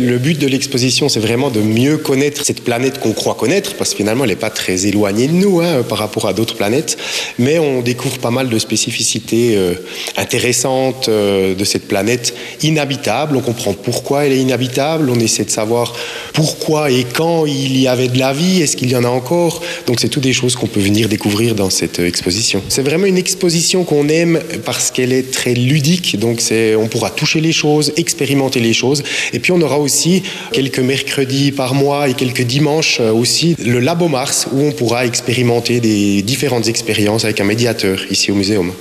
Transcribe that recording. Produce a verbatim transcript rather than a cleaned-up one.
le but de l'exposition, c'est vraiment de mieux connaître cette planète qu'on croit connaître, parce que finalement, elle n'est pas très éloignée de nous hein, par rapport à d'autres planètes, mais on découvre pas mal de spécificités euh, intéressantes euh, de cette planète inhabitable. On comprend pourquoi elle est inhabitable, on essaie de savoir pourquoi et quand il y avait de la vie, est-ce qu'il y en a encore. Donc c'est toutes des choses qu'on peut venir découvrir dans cette exposition. C'est vraiment une exposition qu'on aime parce qu'elle est très ludique, donc c'est, on pourra toucher les choses, expérimenter les choses, et puis on aura aussi quelques mercredis par mois et quelques dimanches aussi le Labo Mars où on pourra expérimenter des différentes expériences avec un médiateur ici au muséum.